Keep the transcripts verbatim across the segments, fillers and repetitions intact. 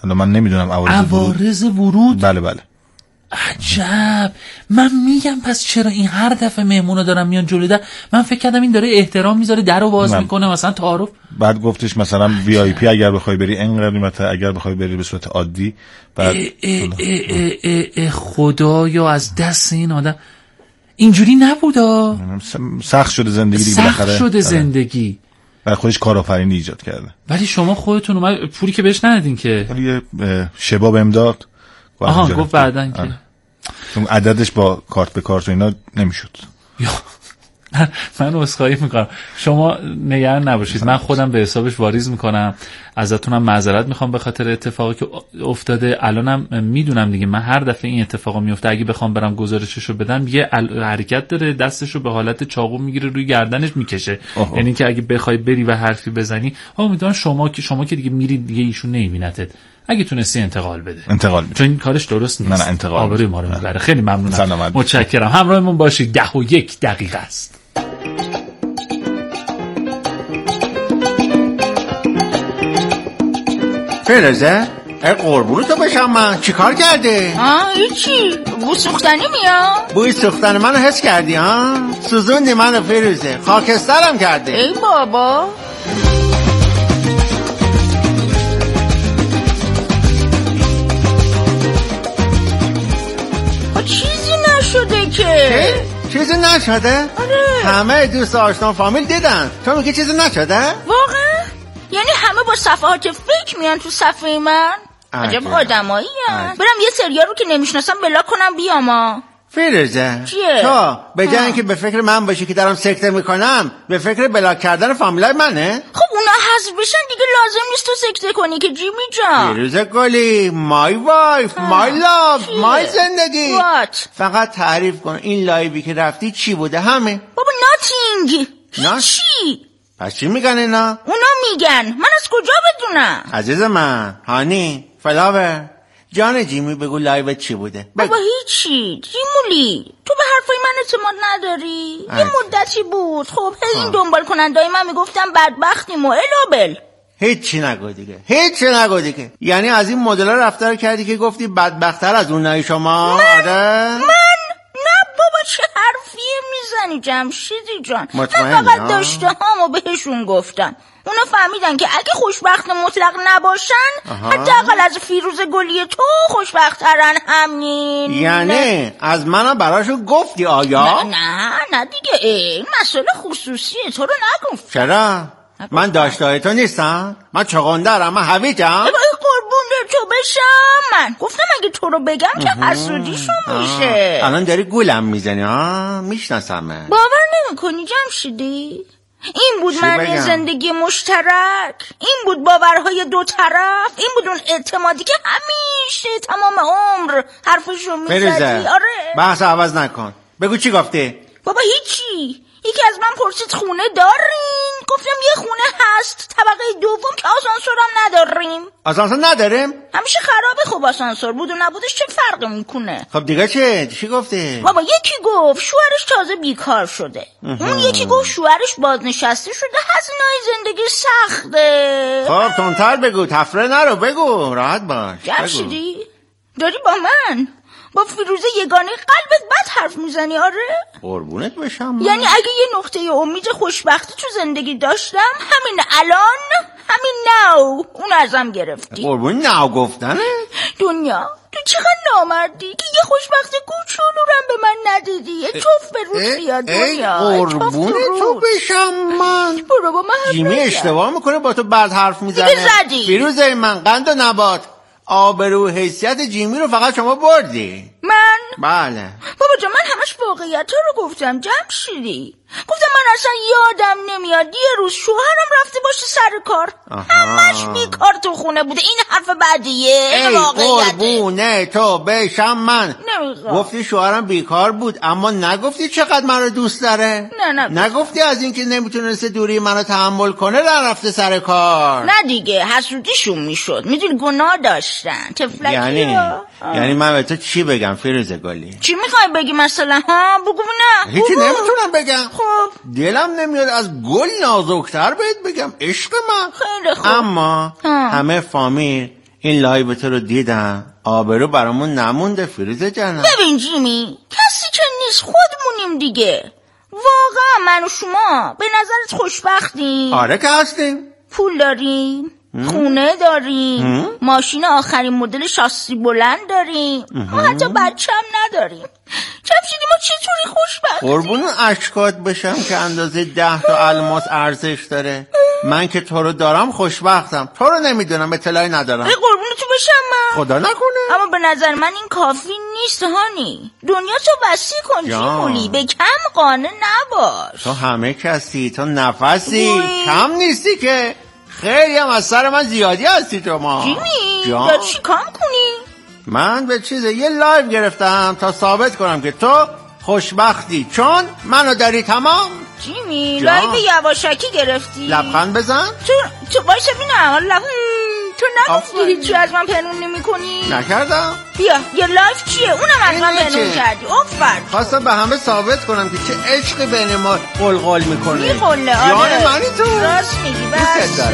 حالا من نمیدونم عوارض ورود. عوارض ورود؟ بله بله. عجب. من میگم پس چرا این هر دفعه مهمونا دارن میان جلوی در، من فکر کردم این داره احترام میذاره درو باز میکنه مثلا تعارف. بعد گفتش مثلا وی آی پی اگر بخوای بری اینقدر قیمته، اگر بخوای بری به صورت عادی. بعد اه اه اه اه اه خدایا از دست این آدم اینجوری نبودا. سخت شده زندگی دیگه بالاخره. سخت شده زندگی. برای خودش کارآفرینی ایجاد کرده. ولی شما خودتون اومد پولی که بهش ندادین که. ولی یه شباب امداد. آها گفت بعدن که چون عددش با کارت به کارت و اینا نمیشد. من عذرخواهی میکنم، شما نگران نباشید، من خودم به حسابش واریز میکنم، ازتونم معذرت میخوام به خاطر اتفاقی که افتاده. الانم میدونم دیگه من هر دفعه این اتفاقا میفته اگه بخوام برم گزارششو بدم یه حرکت داره، دستشو به حالت چاقو میگیره روی گردنش میکشه، یعنی که اگه بخوای بری و حرفی بزنی امیدوارم شما که شما که دیگه میرید دیگه ایشون نمیبینتت، اگه تونستی انتقال بده انتقال بده، چون این کارش درست نیست. نه نه انتقال آبروی ما رو میبره. خیلی ممنونم، متشکرم. همراهمون باشید. ده و یک دقیقه است. فیروزه ای قربونو تو بشم من چی کار کرده؟ آه هیچی، بو سوختنی میاد. بوی سوختن منو حس کردی ها؟ سوزوندی منو فیروزه، خاکسترم کرده. ای بابا چیزی نشده که. چیزی نشده؟ آره. همه دوست آشنا فامیل دیدن، تو میگی چیزی نشده؟ واقعا؟ یعنی همه با صفحات فیک میان تو صفحه من؟ عجب آدمایی هست. برم یه سریا رو که نمیشناسم بلا کنم بیاما. فیروزه چیه؟ تو به جای اینکه به فکر من باشی که دارم سکته میکنم به فکر بلاک کردن فامیلای منه؟ خب اونا حذف بشن دیگه لازم نیست تو سکته کنی که جیمی جان. فیروزه گلی مای وایف مای لاف مای زندگی. What؟ فقط تعریف کن این لایوی که رفتی چی بوده همه؟ بابا ناتینگ. هیچی. پس چی میگن اینا؟ اونا میگن، من از کجا بدونم؟ عزیز من هانی فلاور جان جیمی بگو لایوت چی بوده؟ بابا هیچی. جیمولی تو به حرفای من اعتماد نداری؟ یه مدتی بود خب هی این دنبال کنندای من میگفتم بدبختیم و الابل. هیچی نگو دیگه، هیچی نگو دیگه. یعنی از این مدل رفتار کردی که گفتی بدبختر از اونای شما؟ من؟ آره؟ من؟ نه بابا چه حرفیه میزنی جمشیدی جان. من فقط داشته هامو بهشون گفتم، اونا فهمیدن که اگه خوشبخت مطلق نباشن حداقل از فیروز گلی تو خوشبخترن. همین. یعنی از منم براشون گفتی آیا؟ نه نه نه دیگه، این مسئله خصوصیه، تو رو نگفت. چرا؟ من داشته تو نیستم؟ من چغندرم؟ من هویجم؟ قربون تو بشم. من گفتم اگه تو رو بگم که حسودیشون میشه. الان داری گولم میزنی ها؟ میشناسم. باور نمی کنی جمشیدی؟ این بود معنی زندگی مشترک، این بود باورهای دو طرف، این بود اون اعتمادی که همیشه تمام عمر حرفشو میزدی. آره بحث عوض نکن، بگو چی گفته؟ بابا هیچی. یکی از من پرسید خونه دارین؟ گفتم یه خونه هست طبقه دوم که آسانسور هم نداریم. آسانسور نداریم؟ همیشه خرابه. خب آسانسور بود و نبودش چه فرقی میکنه؟ خب دیگه چه؟ چی گفته؟ بابا یکی گفت شوهرش تازه بیکار شده، اون یکی گفت شوهرش بازنشسته شده، هزینه‌های زندگی سخته. خب تندتر بگو، تفره نرو، بگو راحت باش. جمشیدی داری با من با فیروزه یگانه قلبت بد حرف میزنی؟ آره قربونت بشم. یعنی اگه یه نقطه امید خوشبختی تو زندگی داشتم همین الان، همین ناو اون ازم گرفتی. قربون ناو گفتنه؟ دنیا تو چقدر نامردی که یه خوشبختی کوچولو رو به من ندیدی. یه چوف به روز بیاد دنیا. قربون تو بشم من. برو با من جیمی اشتباه میکنه با تو بد حرف میزنه. دیگه زدی. فیروزه من قند و نبات آبرو حیثیت جیمی رو فقط شما بردی. من؟ بله بابا جا من همش واقعیت رو گفتم جمشیدی. گفتم من اصلا یادم نمیاد یه روز شوهرم رفته باشه سر کار. آها. همش بیکار تو خونه بوده. این حرف بدیه. ای قربونه تو بشم من. نمیخوام. گفتی شوهرم بیکار بود اما نگفتی چقدر منو دوست داره. نه نه نگفتی از اینکه نمیتونسته دوری منو تحمل کنه رفته سر کار. نه دیگه حسودیشون میشد، میدونی گناه داشتن تفلکی. یعنی یعنی من به تو چی بگم فیروزه گلی؟ چی میخوای بگی مثلا؟ ها بگو. نه هیچی نمیتونم بگم. خب دلم نمیاد از گل نازکتر بهت بگم عشق من. خیلی خوب. اما ها. همه فامیل این لایو تو رو دیدم، آبرو برامون نمونده فیروز جانم. ببین جیمی، کسی که نیست خودمونیم دیگه. واقعا من و شما به نظرت خوشبختیم؟ آره که هستیم. پول داریم، خونه داریم، ماشین آخرین مدل شاسی بلند داریم، ما حتی بچه هم نداریم. جمشیدی ما چطوری خوشبختیم؟ قربون اشکات بشم که اندازه ده تا الماس ارزش داره. من که تو رو دارم خوشبختم، تو رو نمیدونم، اطلاعی ندارم. ای قربون تو بشم من. خدا نکنه. اما به نظر من این کافی نیست هانی. دنیا تو وسیع کن جیمولی، به کم قانع نباش. تو همه کسی، تو نفسی بوی. کم نیستی که. خیلی هم از سر من زیادی هستی تو ما. جیمی یا چی کام کنی؟ من به چیزه یه لایو گرفتم تا ثابت کنم که تو خوشبختی، چون منو داری. تمام. جیمی لایو یواشکی گرفتی؟ لبخند بزن. تو تو باشه ببینم لب... تو نگفتی هیچی از من پنهون نمی کنی؟ نکردم. بیا یه لایو چیه؟ اونم از من پنهون کردی. آفر. خواستم به همه ثابت کنم که چه عشقی بین ما قلقل میکنه. میقله. آره جان منی تو. راست میگی. بس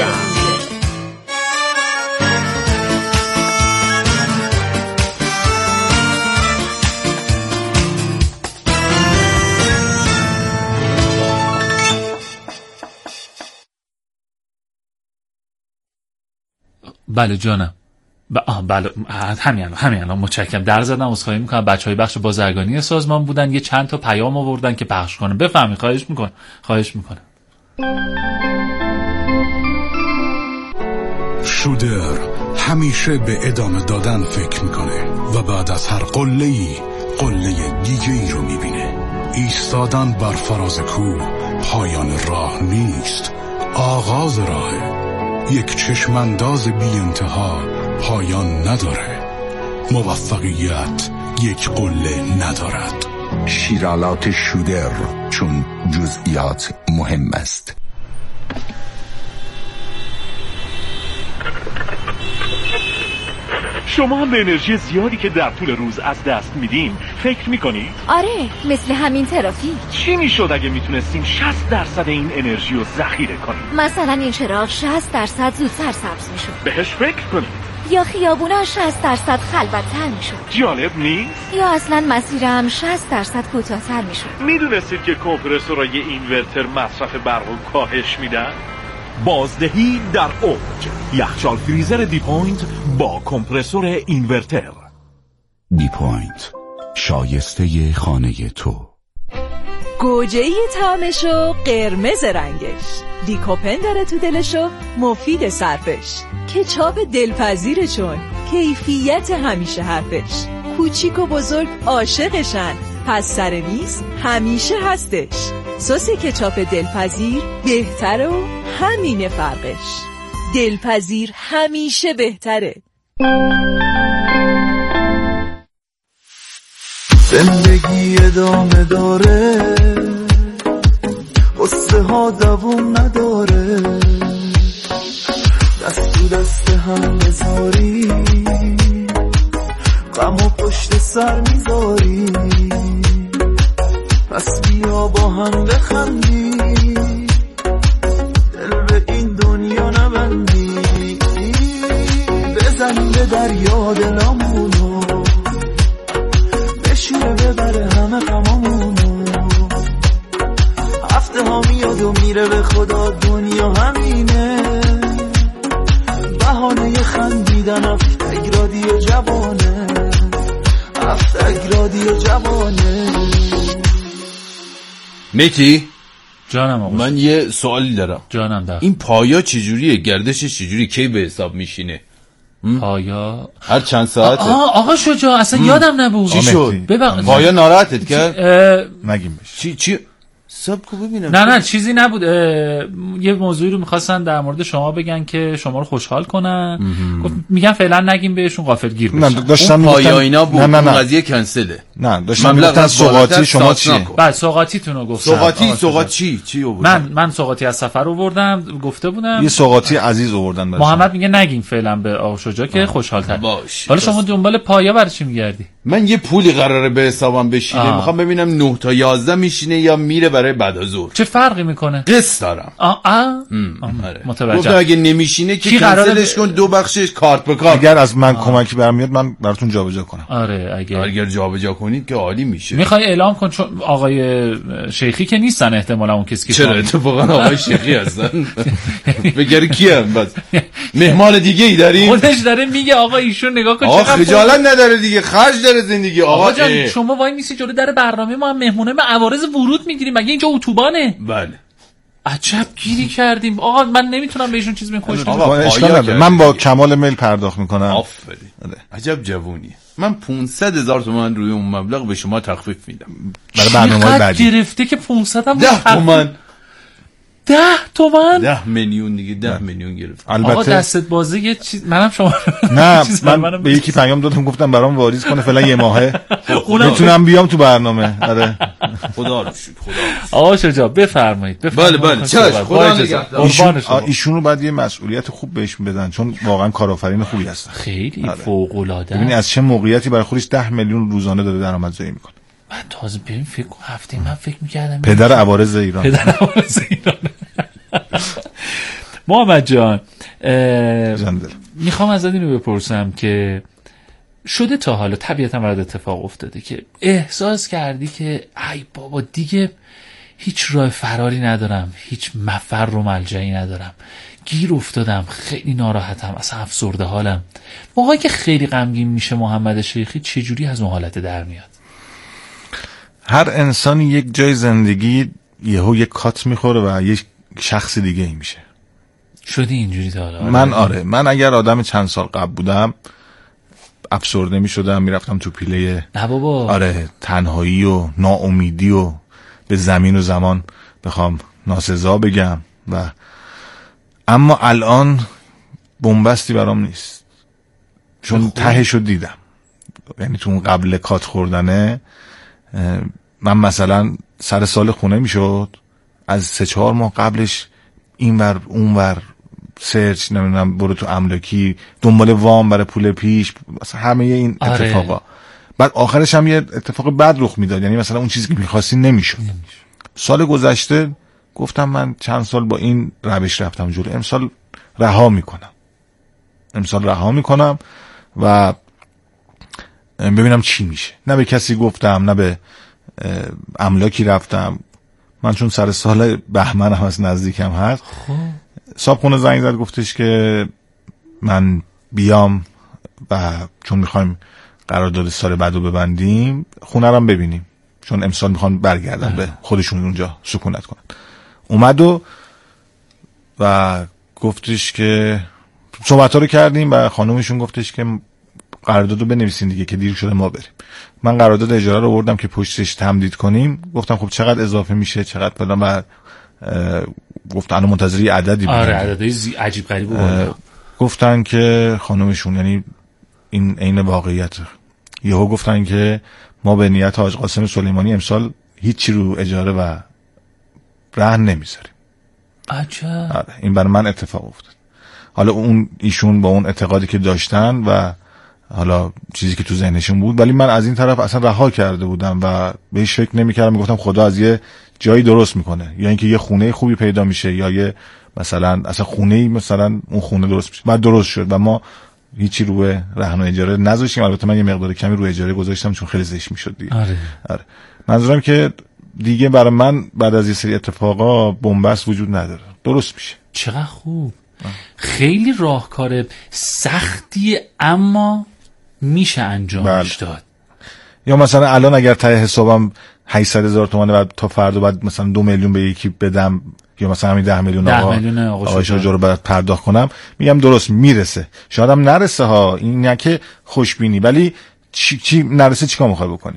بله جانم. ب... آه بله همین همین الان متشکرم. در زدم عذرخواهی میکنم. بچهای بخش بازرگانی سازمان بودن، یه چند تا پیام آوردن که پخش کنم. بفهمید. خواهش میکنم. خواهش میکنم. شودر همیشه به ادامه دادن فکر میکنه و بعد از هر قله‌ای قله دیگه ای رو میبینه. ایستادن بر فراز کوه پایان راه نیست، آغاز راهه. یک چشمانداز بی انتها پایان نداره. موفقیت یک قله ندارد. شیرالات شودر، چون جزئیات مهم است. شما به انرژی زیادی که در طول روز از دست میدین فکر میکنید؟ آره، مثل همین ترافیک. چی میشد اگه میتونستیم شصت درصد این انرژی رو ذخیره کنیم؟ مثلا این چراغ شصت درصد زودتر سبز میشد. بهش فکر کنید. یا خیابونا شصت درصد خلوت‌تر میشد. جالب نیست؟ یا اصلا مسیرم شصت درصد کوتاه‌تر میشد. میدونستید که کمپرسورای اینورتر مصرف برق رو کاهش میدن؟ بازدهی در اوج. یخچال فریزر دی پوینت با کمپرسور اینورتر. دی پوینت، شایسته خانه تو. گوجه‌ای طعمشو قرمز رنگش، لیکوپن داره تو دلشو مفید صرفش، کچاپ دلپذیرشون کیفیت همیشه حرفش، کوچیک و بزرگ عاشقشن، پس سر میز همیشه هستش. سس کچاپ دلپذیر بهتره و همینه فرقش. دلپذیر همیشه بهتره. زندگی ادامه داره، قصه ها دوام نداره، دست تو دست هم بذاری، غم و پشت سر میذاری، پس بیا با هم بخندی، دل به این دنیا نبندی، بزن به دریا دلامونو، بشوره ببره همه غمامونو، هفته ها میاد و میره به خدا دنیا همینه، بهانه خندیدن هفتگ رادیو جوانه، هفتگ رادیو جوانه. میتی جانم آقا. من یه سوالی دارم. جانم در. این پایا چجوریه؟ گردشش چجوری؟ کی به حساب میشینه؟ پایا هر چند ساعته؟ آه آقا شجاع اصلا یادم نبود. چی شد؟ ببخ... پایا ناراحتت کرد؟ نگیم بشه. چی چی سب کو ببینم. نه نه چیزی نبود. یه موضوعی رو می‌خواستن در مورد شما بگن که شما رو خوشحال کنن. گفت میگن فعلا نگیم بهشون غافلگیر بشن. نه داشتم پایا اینا بود. نه نه قضیه کنسله. نه داشتم میگفتن سوغاتی شما چیه؟ بعد سوغاتیتون رو گفتم. سوغاتی سوغات چی چی آوردن؟ من من سوغاتی از سفر آوردم گفته بودم. یه سوغاتی عزیز آوردن. محمد میگه نگیم فعلا به آقا شجاع که خوشحال‌تر. باش. حالا شما دنبال پایا برای چی میگردی؟ من یه پولی قراره به حسابم بشینه، میخوام ببینم نه تا یازده میشینه یا میره برای بعد از ظهر. چه فرقی میکنه؟ قسط دارم. آه آه متوجه. گفتم اگه نمیشینه که کنسلش کن، دو بخشش کارت به کارت. اگر از من کمکی برام میاد من براتون جابجا کنم. آره اگه اگر جابجا کنید که عالی میشه. میخوای اعلام کن چون آقای شیخی که نیستن احتمالاً اون کسی که چرا اتفاقا آقای شیخی هستن. بگیر کیه بس مهمان دیگه ای داریم؟ خودش داره میگه آقا ایشون نگاه کن چقدر خجالت نداره دیگه، خرج داره زندگی. آقا جان شما وای میسی جلو در برنامه ما هم مهمونه ما عوارض ورود میگیریم، مگه اینجا اتوبانه؟ بله. عجب گیری کردیم آقا، من نمیتونم بهشون چیز بگم. خوش من با کمال میل پرداخت میکنم. آفرین. عجب جوونیه. من پانصد هزار تومان روی اون مبلغ به شما تخفیف میدم برای برنامه بعدی. گرفته که پانصد هم ده تومان ده تومن ده میلیون دیگه ده میلیون گرفت. البته آقا دستت بازه یه چیز منم شما نه من به یکی پیام دادم گفتم برام واریز کنه فعلا یه ماهه میتونم بیام تو برنامه. آره خدا رو شکر. خدا آقا شجاع بفرمایید. بله بله چش خدا نگهدار. ایشونو بعد یه مسئولیت خوب بهشون بدن چون واقعا کارآفرین خوبی هستن. خیلی فوق العاده. ببین از چه موقعیتی برای خودش ده میلیون روزانه داره درآمدزایی میکنه. من تازه ببین فکر هفته من فکر می‌کردم پدر عوارض ایران. پدر عوارض ایران. محمد جان میخوام ازت اینو بپرسم که شده تا حالا طبیعتا برات اتفاق افتاده که احساس کردی که ای بابا دیگه هیچ راه فراری ندارم، هیچ مفر و ملجایی ندارم، گیر افتادم، خیلی ناراحتم، اصلا افسرده حالم. موقعی که خیلی غمگین میشه محمد شیخی چجوری از اون حالت در میاد؟ هر انسانی یک جای زندگی یهو یک کات میخوره و یک شخص دیگه ای میشه. شدی اینجوری تا حالا؟ من آره من اگر آدم چند سال قبل بودم افسرده میشدم، میرفتم تو پیله نه بابا آره تنهایی و ناامیدی و به زمین و زمان بخوام ناسزا بگم و اما الان بنبستی برام نیست چون تهشو دیدم. یعنی تو اون قبل کات خوردنه من مثلا سر سال خونه میشد از سه چهار ماه قبلش اینور اونور سرچ نمیدونم برو تو املاکی دنبال وام برای پول پیش مثلا همه این اتفاقا. آره. بعد آخرش هم یه اتفاق بد رخ میداد، یعنی مثلا اون چیزی که میخواستی نمیشد. سال گذشته گفتم من چند سال با این روش رفتم جلو، امسال رها میکنم امسال رها میکنم و ببینم چی میشه. نه به کسی گفتم نه به املاکی رفتم. من چون سر سال بهمن هم از نزدیکم هست صاحبخونه زنگ زد گفتش که من بیام و چون میخوایم قرارداد سال بعدو ببندیم خونه رو ببینیم چون امسال میخوان برگردن به خودشون اونجا سکونت کنن. اومد و و گفتش که صحبت ها رو کردیم و خانومشون گفتش که قراردادو بنویسین دیگه که دیر شده ما بریم. من قرارداد اجاره رو آوردم که پشتش تمدید کنیم. گفتم خب چقدر اضافه میشه چقدر بدم و گفتن الان منتظری عددی بود. آره عددی زی... عجیب غریب بود. گفتن که خانومشون یعنی این عین واقعیت یهو گفتن که ما به نیت حاج قاسم سلیمانی امسال هیچی رو اجاره و رهن نمیذاریم. عجب. آره این برای من اتفاق افتاد. حالا اون ایشون با اون اعتقادی که داشتن و حالا چیزی که تو ذهنشون بود، ولی من از این طرف اصلا رها کرده بودم و بهش فکر نمی‌کردم. میگفتم خدا از یه جایی درست میکنه، یا اینکه یه خونه خوبی پیدا میشه یا یه مثلا اصلا خونه‌ای مثلا اون خونه درست میشه. بعد درست شد و ما هیچی روی رهن و اجاره نذاشتیم. البته من یه مقدار کمی روی اجاره گذاشتم چون خیلی زشت میشد دیگه. آره. آره. منظورم که دیگه برای من بعد از یه سری اتفاقا بنبست وجود نداره، درست میشه. چقدر خوب. آه. خیلی راهکار سختیه اما میشه انجامش داد. یا مثلا الان اگر ته حسابم هشتصد هزار تومانه و تا فردا بعد مثلا دو میلیون به یکی بدم یا مثلا همین ده میلیون آقا آقا شجاع رو بعد پرداخت کنم، میگم درست میرسه. شاید هم نرسه ها، این نه که خوشبینی، ولی چی چی نرسه چیکار میخوای بکنی؟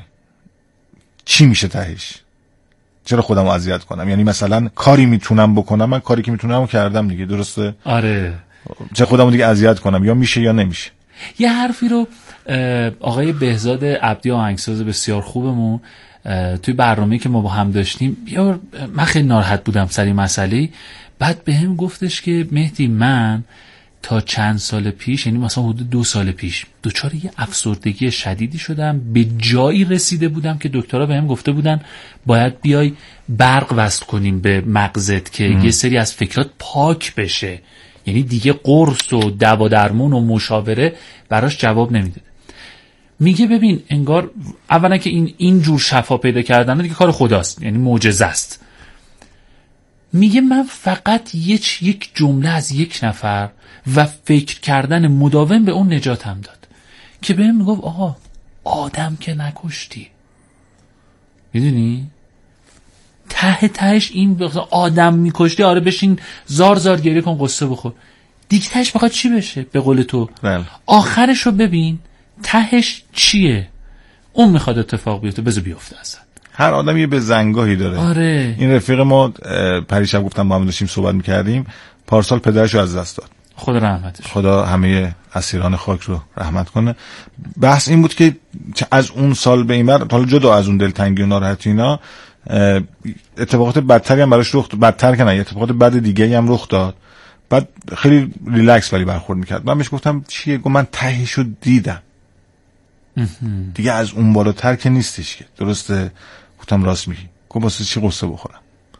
چی میشه تهش؟ چرا خودمو اذیت کنم؟ یعنی مثلا کاری میتونم بکنم، من کاری که میتونم کردم دیگه، درسته؟ آره. چه خودمو دیگه اذیت کنم؟ یا میشه یا نمیشه. یه حرفی رو آقای بهزاد عبدی آهنگساز بسیار خوبمون توی برنامه‌ای که ما با هم داشتیم، یا من خیلی ناراحت بودم سر این مسئله، بعد بهم گفتش که مهدی من تا چند سال پیش، یعنی مثلا حدود دو سال پیش، دچار یه افسردگی شدیدی شدم. به جایی رسیده بودم که دکترها بهم گفته بودن باید بیای برق وصل کنیم به مغزت که ام. یه سری از فکرات پاک بشه. یعنی دیگه قرص و دوا درمون و مشاوره براش جواب نمیده. میگه ببین انگار اولا که این این جور شفا پیدا کردن دیگه کار خداست، یعنی معجزه است. میگه من فقط یک یک جمله از یک نفر و فکر کردن مداوم به اون نجاتم داد که بهم میگفت آقا آدم که نکشتی. میدونی ته تهش این آدم میکشتی، آره بشین زار زار گریه کن قصه بخور، دیگه تهش بخواد چی بشه؟ به قول تو بله. آخرش رو ببین تهش چیه؟ اون میخواد اتفاق بیفته، بذار بیفته. اصلا هر آدم یه به زنگاهی داره. آره. این رفیق ما پریشب گفتم با هم داشتیم صحبت میکردیم، پارسال پدرش رو از دست داد. خدا رحمتش، خدا همه اسیران خاک رو رحمت کنه. بحث این بود که از اون سال به این ور، حالا جدا از اون دلتنگی و ناراحتی اینا، اتفاقات بدتری هم براش رخ داد. بدتر که نه، اتفاقات بد دیگه هم رخ داد. بعد خیلی ریلکس ولی برخورد میکرد. من بهش گفتم چیه؟ گفت من تهیشو دیدم دیگه، از اون بالاتر که نیستش که. درسته؟ گفتم راست میگی. گفت واسه چی قصه بخورم؟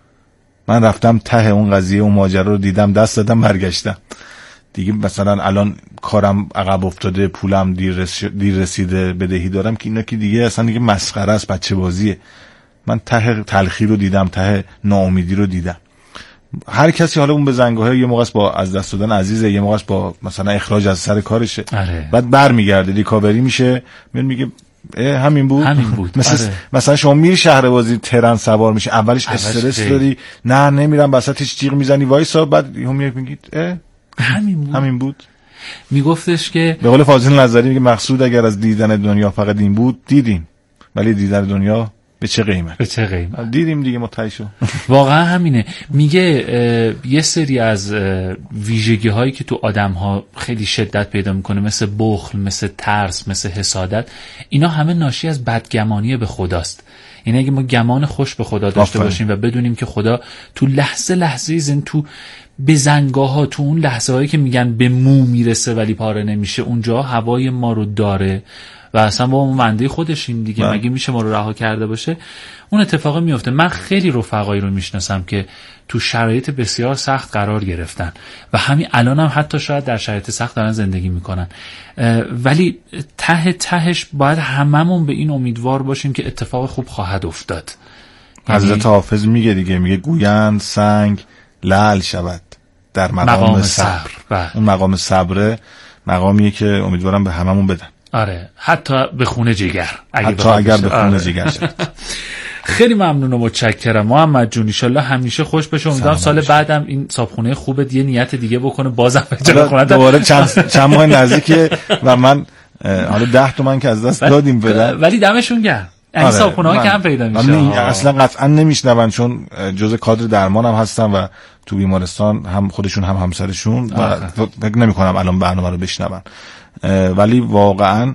من رفتم ته اون قضیه، اون ماجرا رو دیدم، دست دادم، برگشتم دیگه. مثلا الان کارم عقب افتاده، پولم دیر, رس... دیر رسیده، بدهی دارم که اینا که دیگه اصلا دیگه مسخره است، بچه بازیه. من ته تلخی رو دیدم، ته ناامیدی رو دیدم. هر کسی حالا اون به زنگاهه، یه موقع با از دست دادن عزیزه، یه موقع با مثلا اخراج از سر کارشه. آره. بعد برمیگرده، ریکاوری میشه، میاد میگه همین بود همین بود. مثلا آره. مثلا شما میری شهر بازی ترن سوار میشه، اولش استرس داری، نه نمیرم، وسطش جیغ میزنی وایسا، بعد هم میگید همین بود همین بود. میگفتش که به قول فاضل نظری میگه مقصود اگر از دیدن دنیا فقط این بود، دیدیم، ولی دیدن دنیا به چه قیمت؟ به چه قیمت؟ دیدیم دیگه، متعیشو. واقعا همینه. میگه یه سری از ویژگی هایی که تو آدم ها خیلی شدت پیدا میکنه، مثل بخل، مثل ترس، مثل حسادت، اینا همه ناشی از بدگمانی به خداست. یعنی اگه ما گمان خوش به خدا داشته آفره. باشیم و بدونیم که خدا تو لحظه لحظه زن تو بزنگاه ها، تو اون لحظه هایی که میگن به مو میرسه ولی پاره نمیشه، اونجا هوای ما رو داره و اصلا با اون منده خودشیم دیگه، مگه میشه ما رو رها کرده باشه؟ اون اتفاق میفته. من خیلی رفقایی رو میشناسم که تو شرایط بسیار سخت قرار گرفتن و همین الان هم حتی شاید در شرایط سخت دارن زندگی میکنن، ولی ته تهش باید هممون به این امیدوار باشیم که اتفاق خوب خواهد افتاد. حضرت حافظ میگه دیگه، میگه گویند سنگ لعل شود در مقام, مقام صبر. صبر. اون مقام صبره مقامیه که امیدوارم به هممون بدن. آره، حتی به خونه جگر، اگه حتی اگر به خونه جگر شد. خیلی ممنون و متشکرم محمد جون. ان شاءالله همیشه خوش بشه. امیدوارم سال بعدم این صابخونه خوبت یه نیت دیگه بکنه، بازم اجرا کنه. دوباره چند چند ماه نزدیکه و من حالا ده تومن که از دست دادیم بدن، ولی دمشون گرم. این آره، صابخونه ها کم پیدا میشه. اصلا قطعا نمیشنون، چون جزء کادر درمان هم هستن و تو بیمارستان هم خودشون هم همسرشون و فکر نمی کنم الان برنامه رو بشنون، ولی واقعا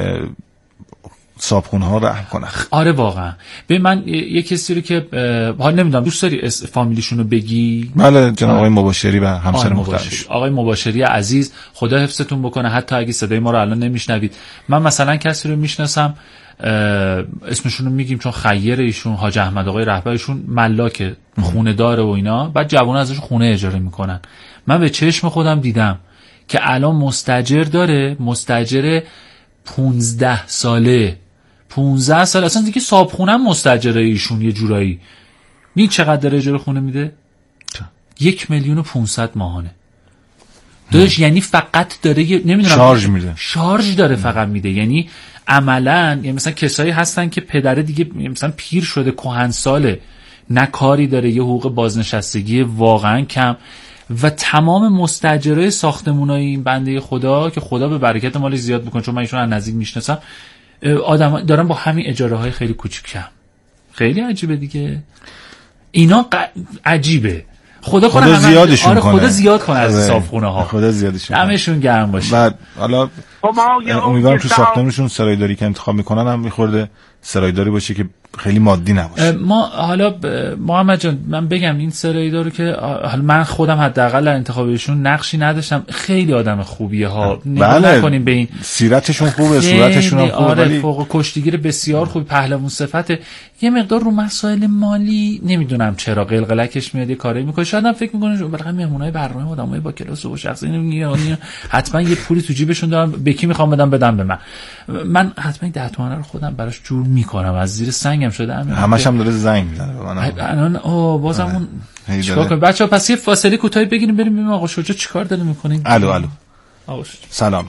صابخونه ها رحم کنن. آره واقعا. به من یه کسی رو که حال نمیدونم دوست داری فامیلیشون رو بگی؟ بله، جناب آقای مباشری و همسر محترمش. آقای مباشری عزیز، خدا حفظتون بکنه. حتی اگه صدای ما رو الان نمیشنوید، من مثلا کسی رو میشناسم، اسمشون رو میگیم چون خیر ایشون حاج احمد آقای رهبرشون ملاکه، خونه داره و اینا، بعد جوونا ازش خونه اجاره میکنن. من به چشم خودم دیدم که الان مستاجر داره، مستاجر پونزده ساله، پونزده سال اصلا دیگه صابخونه هم مستاجره ایشون یه جورایی. می چقدر داره اجاره خونه میده؟ یک میلیون و پونصد ماهانه داداش. یعنی فقط داره یه نمیدونم شارژ میده، شارژ داره فقط میده. یعنی عملاً یعنی مثلا کسایی هستن که پدره دیگه مثلا پیر شده، کهنساله، نه کاری داره، یه حقوق بازنشستگی واقعا کم، و تمام مستاجرای ساختمونای این بنده خدا که خدا به برکت مالش زیاد بکنه، چون من ایشون از نزدیک میشناسم، آدم دارن با همین اجاره های خیلی کوچیک کم. خیلی عجیبه دیگه اینا، ق... عجیبه. خدا خدا زیادشون آره کنه. خدا زیاد کنه از صابخونه ها. خدا زیادشون کنه. دمشون گرم باشه. بعد حالا امیدوارم تو ساختمونشون سرایداری که انتخاب میکنن هم میخورده سرایداری باشه که خیلی مادی نباشه. ما حالا محمد جان من بگم این سرایدا رو که حالا من خودم حداقل در انتخابشون نقشی نداشتم، خیلی آدم خوبیه ها، نگاه بله. نکنیم به این سیرتشون خوبه، صورتشون هم خوبه، آره ولی فوق کشتیگیر بسیار خوبی، پهلوان صفته. یه مقدار رو مسائل مالی نمیدونم چرا قلقلکش میاد یه کاری میکنه، شاید هم فکر میکنه بالاخره مهمونای برنامه آدمای با کلاس و شخصی نمیگه حتما یه پولی تو جیبشون دارن، به کی میخوام بدم بدم به من. من حتما ده تومن رو خودم براش جور میکنم، از زیر سنگم شده همش هم داره زنگ میزنه به من. الان اوه بازم اون چیکار کنیم بچه‌ها؟ پس یه فاصله کوتاهی بگیریم بریم ببینیم آقا شجاع چیکار داره میکنه. الو الو آقا شجاع سلام.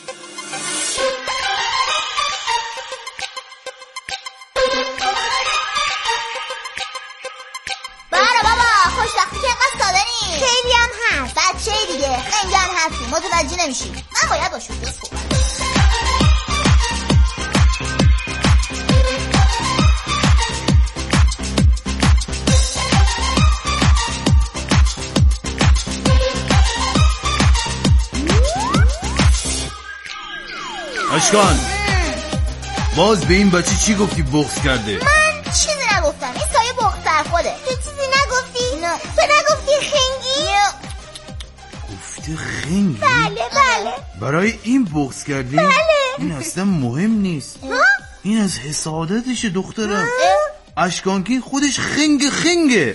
باره بابا خوشبختی که اینقدر ساده نیست، خیلی هم هست. بچه دیگه خنگن هستی متوجه نمیشی. من باید با شجاع صحبت اشکان. باز به این بچه چی گفتی بغض کرده؟ من چیزی نگفتم، این سایه بغض سر خوده. تو چیزی نگفتی؟ نه. تو نگفتی خنگی؟ نه. گفته خنگی؟ بله بله. برای این بغض کردی؟ بله. این اصلا مهم نیست. ها؟ این از حسادتشه دخترم. اشکان که خودش خنگ خنگه.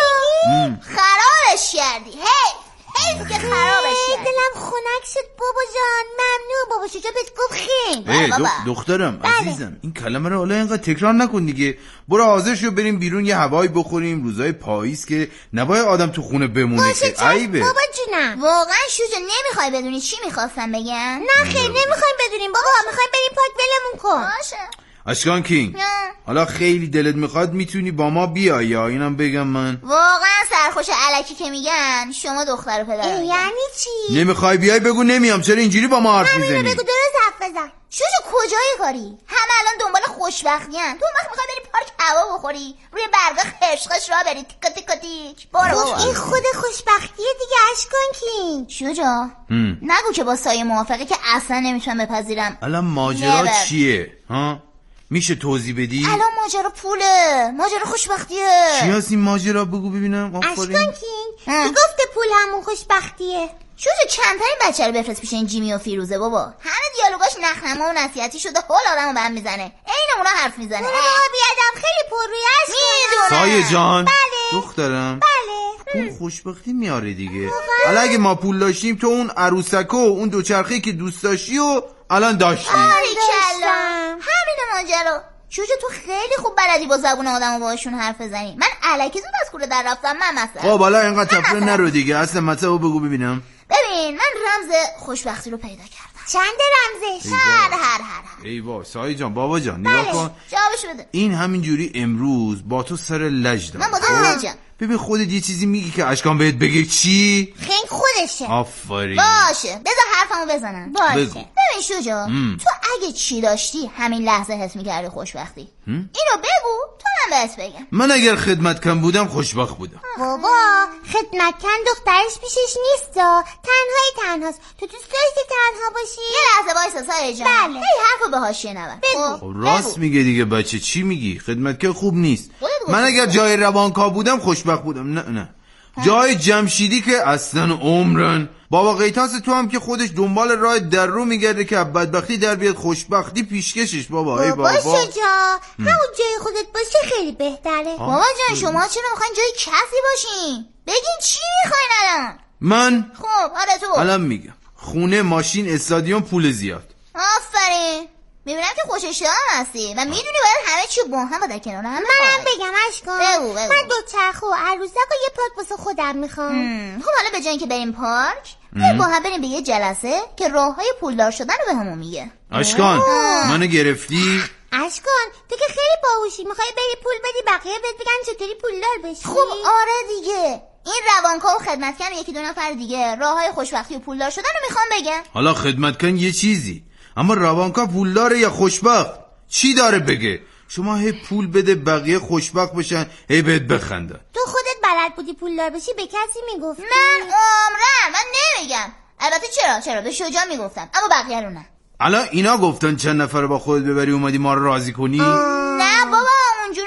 کجا؟ خرابش کردی. هی حیف که خرابش کردی. دلم خنک شد بابا جان. ممنون بابا شجاع بهت گفت خنگ. دخترم بله. عزیزم این کلمه رو حالا اینقدر تکرار نکن دیگه. برو حاضر شو بریم بیرون یه هوایی بخوریم، روزای پاییز که نباید آدم تو خونه بمونه که عیبه. بابا جونم واقعا شجاع نمیخوای بدونی چی میخواستم بگم؟ نه خیر نمیخوایم بدونیم بابا، میخوایم بریم پاک ولمون کن. باشه اشکان کینگ نه. حالا خیلی دلت میخواد میتونی با ما بیای یا اینم بگم من واقعا سرخوش الکی که میگن شما دختر پدر. یعنی چی؟ نمیخوای بیای بگو نمیام. چرا اینجوری با ما حرف میزنی؟ همین بگو درست حرف بزن. شجاع کجای کاری؟ همه الان دنبال خوشبختیان، تو وقت میخوای بری پارک هوا بخوری، روی برگا خشخش راه بری تیک تیک تیک. برو این خود خوشبختیه دیگه اشکان کینگ. شجاع نگو که با سایه موافقه که اصلا نمیتونم بپذیرم. الان ماجرا چیه ها؟ میشه توضیح بدی؟ الان ماجرا پوله، ماجرا خوشبختیه. چی هست این ماجرا بگو ببینم. اشکان کینگ گفته پول همون خوشبختیه. شوجا چند تا این بچه رو بفرست پیش این جیمی و فیروزه بابا. همه دیالوگاش نخنما و نصیحتی شده، هول آدمو به هم میزنه. عین اونا حرف میزنه. بابا بیادم خیلی پررویی است. میدونم. سایه جان. بله. دخترم. بله. پول خوشبختی میاره دیگه. حالا اگه ما پول داشتیم تو اون عروسکو و اون دوچرخه‌ای که دوست داشتی و الان داشتی. باریکلا. همین ماجرا. شوجا تو خیلی خوب بلدی با زبون آدمو باهاشون حرف بزنی. من الکی زود از کوره در رفتم. من مثلا خب حالا اینقدر تفره نرو دیگه. اصلا مثلا بگو ببینم. ببین من رمز خوشبختی رو پیدا کردم. چند رمزش؟ هر هر هر ای بابا سایه جان بابا جان نگاه بله. کن. جوابشو بده. این همینجوری امروز با تو سر لج دارم. من با تو لجم. ببین خودت یه چیزی میگی که اشکان بهت بگه چی؟ خنگ خودشه. آفرین. باشه بذار حرفمو بزنم. باشه بگو. ببین شجاع تو اگه چی داشتی همین لحظه حس میکردی خوشبختی. اینو بگو تو من بهت بگم. من اگر خدمتکن بودم خوشبخت بودم. بابا خدمتکن دخترش پیشش نیستا، تنهایی تنهاست. تو دوست داشتی تنها باشی؟ یه لحظه وایسا سایه جان. بله. هی حرفو به حاشیه نبر. خب راست میگه دیگه بچه. چی میگی؟ خدمتکن خوب نیست. من اگر جای روانکاو بودم خوشبخت بودم. نه نه جای جمشیدی که اصلا عمرن. بابا قیتاس تو هم که خودش دنبال راه در رو میگرده که بدبختی در بیاد خوشبختی پیشکشش. بابا ای بابا باشه جا همون جای خودت باشه خیلی بهتره. بابا جان شما چرا میخواین جای کسی باشین؟ بگین چی میخواین الان؟ من خب آره تو الان میگم خونه، ماشین، استادیوم، پول زیاد. آفرین. میبینم که خوش اشتهام هستی و میدونی باید همه چی با هم در کنار هم. من بگم اشکان بگو بگو. من دو چرخ و عروسک و یه پارک واسه خودم میخوام. خب حالا به جای اینکه بریم پارک بریم با هم بریم به یه جلسه که راههای پولدار شدن رو به همون میگه. اشکان منو گرفتی؟ اشکان تو که خیلی باهوشی، میخوای بری پول بدی بقیه بهت بگن چطوری پولدار بشی. خب آره دیگه این روانکاو و خدمتکن یکی دو نفر دیگه راههای خوشبختی و پولدار شدن رو میخوام بگن. حالا خدمتکن یه چیزی، اما روانکاو پولداره یا خوشبخت؟ چی داره بگه؟ شما هی پول بده بقیه خوشبخت بشن هی بهت بخندن. تو خودت بلد بودی پولدار بشی به کسی میگفتی؟ من عمرم من نمیگم. البته چرا چرا به شجاع میگفتم اما بقیه رو نه. الان اینا گفتن چند نفر با خودت ببری اومدی ما رو راضی کنی؟ نه بابا اونجوری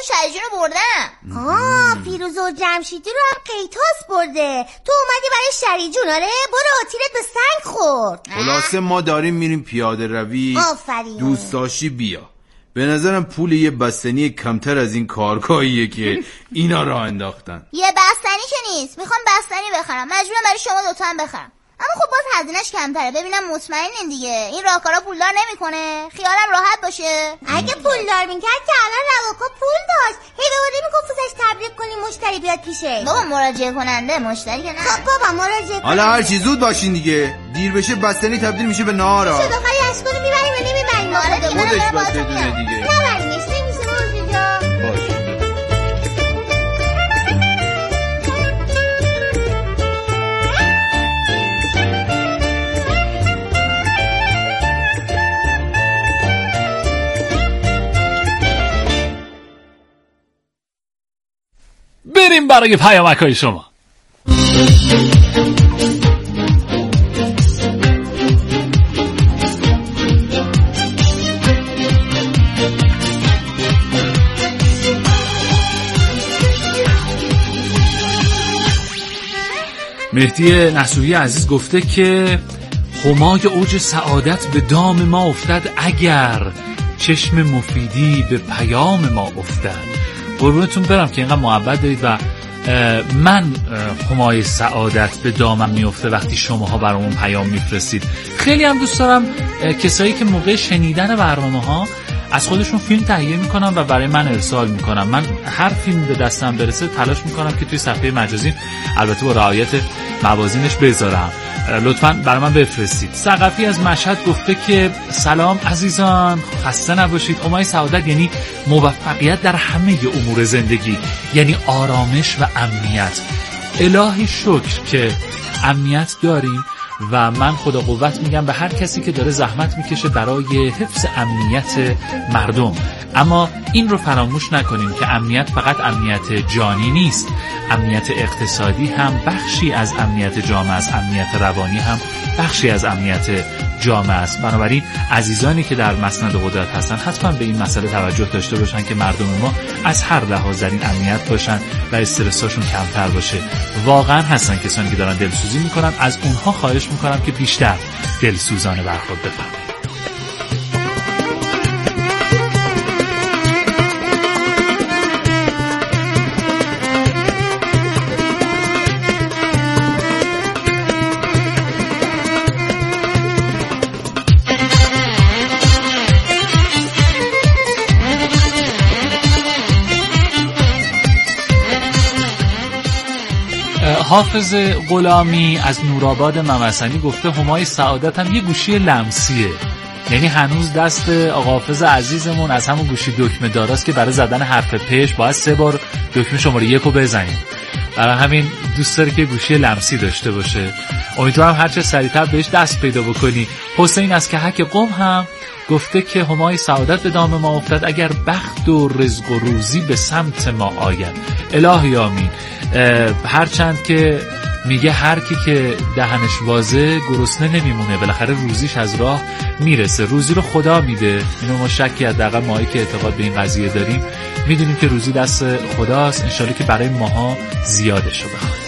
شریجون رو بردن. آه فیروز و جمشیدی رو هم قیتاس برده. تو اومدی برای شریجون؟ آره برو آتیلت به سنگ خورد. خلاصه ما داریم میریم پیاده روی. آفرین. دوست داشتی بیا. به نظرم پول یه بستنی کمتر از این کارگاهیه که اینا راه انداختن. یه بستنی که نیست، میخوام بستنی بخرم، مجبورم برای شما دوتا هم بخرم. اما خب باز هزینه‌اش کمتره. ببینم مطمئنین دیگه این راهکارا پولدار نمیکنه، خیالم راحت باشه. اگه پولدار میکرد که الان رواکا پول داشت، هی بوده میگفت فوزش تبریک کنی مشتری بیاد پیشه. بابا مراجعه کننده مشتری که نه. خب بابا مراجعه کننده. حالا هر چی زود باشین دیگه، دیر بشه بستنی تبدیل میشه به نارا. شد آخری اشکونو میبریم و نمیبریم. خودش باید بدونه دیگه. نبریمش نمیشه موجود باشه. بریم برای پیامک‌های شما. مهدی نصوحی عزیز گفته که همای اوج سعادت به دام ما افتد اگر چشم مفیدی به پیام ما افتد. قربونتون برم که اینقدر محبت دارید و من همای سعادت به دامم میفته وقتی شماها برامون پیام میفرستید. خیلی هم دوست دارم کسایی که موقع شنیدن برنامه‌ها از خودشون فیلم تهیه میکنن و برای من ارسال میکنن. من هر فیلم به دستم برسه تلاش میکنم که توی صفحه مجازی البته با رعایت موازینش بذارم. لطفاً برای من بفرستید. ثقفی از مشهد گفته که سلام عزیزان، خسته نباشید. همای سعادت یعنی موفقیت در همه امور زندگی، یعنی آرامش و امنیت. الهی شکر که امنیت داریم و من خدا قوت میگم به هر کسی که داره زحمت میکشه برای حفظ امنیت مردم. اما این رو فراموش نکنیم که امنیت فقط امنیت جانی نیست، امنیت اقتصادی هم بخشی از امنیت جامعه است، امنیت روانی هم بخشی از امنیت جامعه است. بنابراین عزیزانی که در مسند قدرت هستن حتما به این مسئله توجه داشته باشن که مردم ما از هر لحاظ در این امنیت باشن و استرساشون کمتر باشه. واقعا هستن کسانی که دارن دلسوزی میکنن، از اونها خواهش میکنم که بیشتر دلسوزانه برخورد بفرمایید. حافظ غلامی از نورآباد ممسنی گفته همای سعادت هم یه گوشی لمسیه، یعنی هنوز دست آقا حافظ عزیزمون از همون گوشی دکمه داراست که برای زدن حرف پش باید سه بار دکمه شماره یک رو بزنیم. برای همین دوست داره که گوشی لمسی داشته باشه. امیدوارم هرچه سریعتر بهش دست پیدا بکنی. حسین از که حق قم هم گفته که همای سعادت به دام ما افتد اگر بخت و رزق و روزی به سمت ما آید. الهی آمین. هرچند که میگه هر کی که دهنش بازه گرسنه نمیمونه، بالاخره روزیش از راه میرسه. روزی رو خدا میده، اینو ما شکی حداقل ماهایی که اعتقاد به این قضیه داریم میدونیم که روزی دست خداست. انشالله که برای ماها زیادش رو بخواد.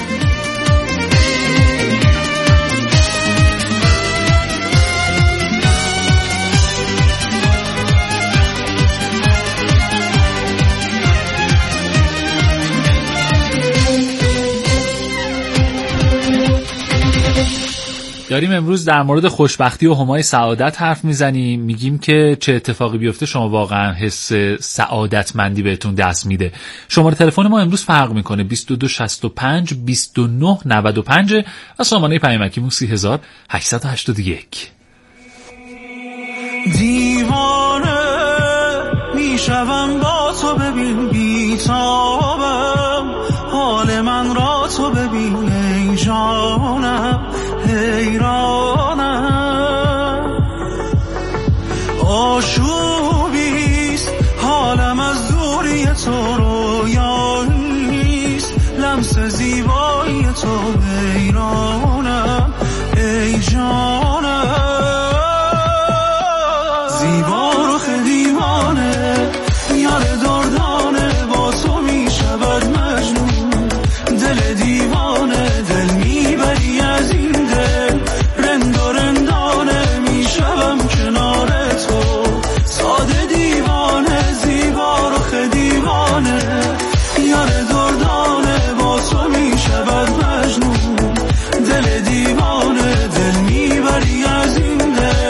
داریم امروز در مورد خوشبختی و همای سعادت حرف میزنیم. میگیم که چه اتفاقی بیفته شما واقعا حس سعادتمندی بهتون دست میده. شماره تلفن ما امروز فرق میکنه بیست و دو شصت و پنج بیست و نه نود و پنج و سامانه پیامکیمون سی هزار و هشتصد و هشتاد و یک. دیوان